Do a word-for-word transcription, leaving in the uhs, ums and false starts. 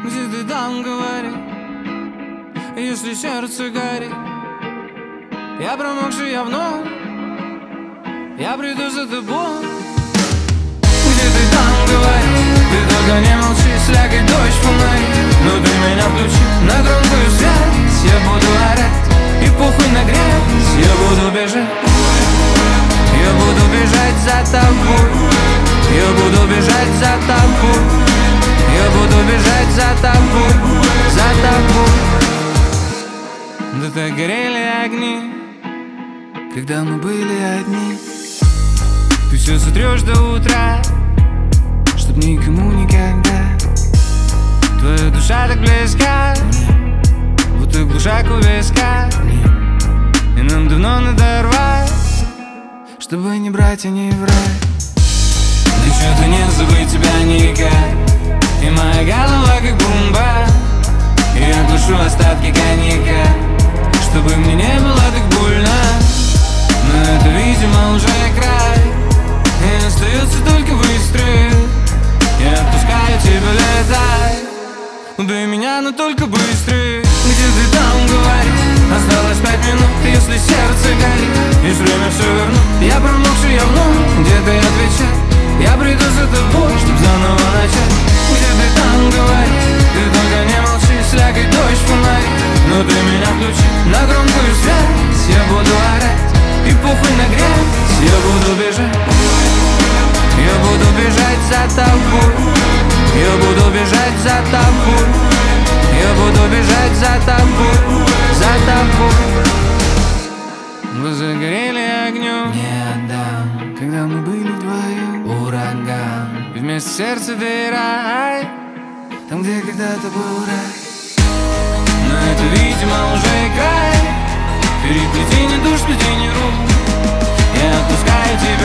Где ты там, говори, если сердце горит. Я промокший, я вновь, я приду за тобой. Где ты там, говори, ты только не молчи, слякоть, дождь, фонари. Но ты меня включи на громкую связь. Я буду орать и похуй на грязь. Я буду бежать, я буду бежать за тобой. Я буду бежать за тобой. Я буду бежать за тобой, за тобой. Да так горели огни, когда мы были одни. Ты все сотрешь до утра, чтоб никому никогда. Твоя душа так близка, будто глушак у виска. И нам давно надо рвать, чтобы не брать и не врать. Девчонка, не забыть тебя никак. И моя голова как бомба, и я глушу остатки коньяка, чтобы мне не было так больно. Но это, видимо, уже край, и остается только выстрел. Я отпускаю тебя, летай, убей меня, но только быстрее. Где ты там, говори, осталось пять минут, если сердце горит. Есть время все вернуть, я промокший, я вновь. Где-то я отвечаю, я приду за тобой, чтоб заново начать. Где ты там, говори, ты только не молчи, слякоть, дождь, фонари. Но ты меня включи на громкую связь. Я буду орать и похуй на грязь. Я буду бежать, я буду бежать за тобой. Я буду бежать за тобой. Я буду бежать за тобой, за тобой. Вы загорели огнем, не отдам, когда мы были вдвоем. Ураган, вместо сердца дыра, там, где когда-то был рай. Но это, видимо, уже край. Переплетение душ, сплетение рук. Я отпускаю тебя.